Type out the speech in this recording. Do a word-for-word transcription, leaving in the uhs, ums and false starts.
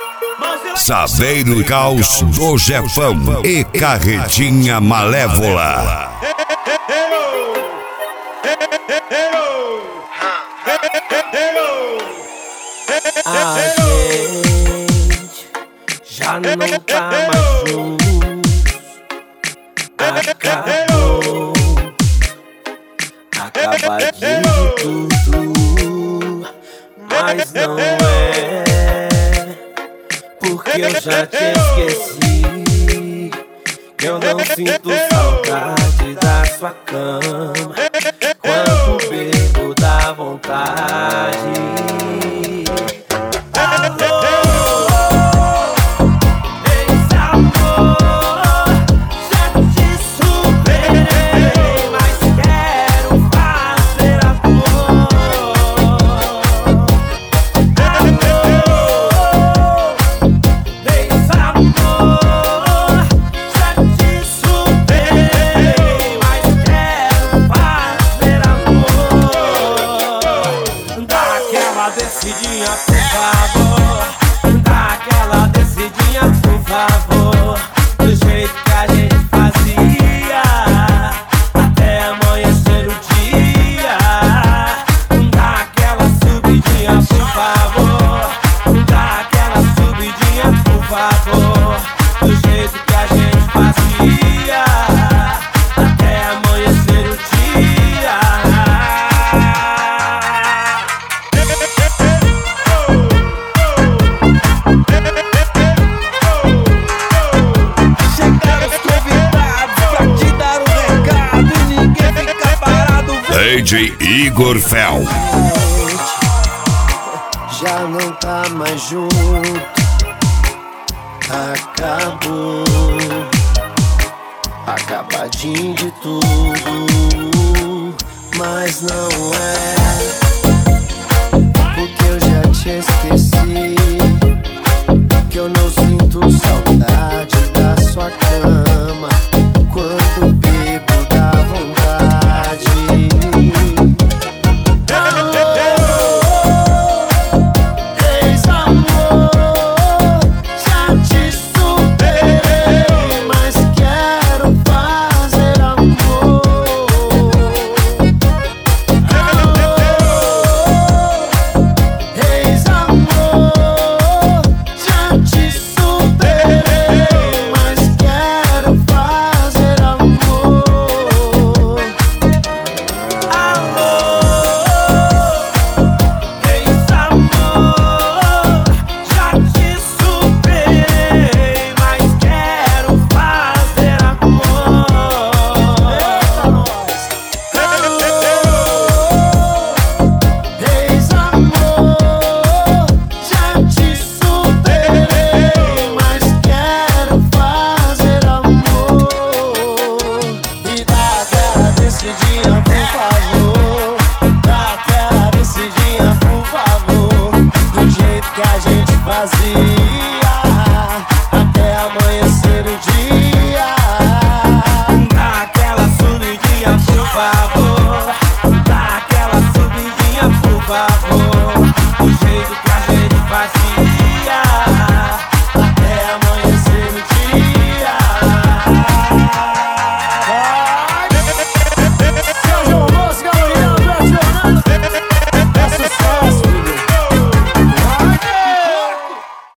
Saveiro e Caos do Jefão e Carretinha Malévola. A gente já não tá mais juntos. Acabou, acabadinho de tudo. Mas não é, porque eu já te esqueci. Que eu não sinto saudade da sua cama. Quando bebo dá vontade. Descidinha, por favor, dá aquela descidinha, por favor, do jeito que a gente fazia, até amanhecer o dia. Dá aquela subidinha, por favor, dá aquela subidinha, por favor, do jeito que a gente fazia, até amanhecer o dia. D J Igor Fel. Já não tá mais junto. Acabou, acabadinho de tudo. Mas não é, porque eu já te esqueci. Que eu não sinto saudade da sua cama. Quando bebo dá vontade. Descidinha, por favor, dá aquela descidinha, por favor, do jeito que a gente fazia.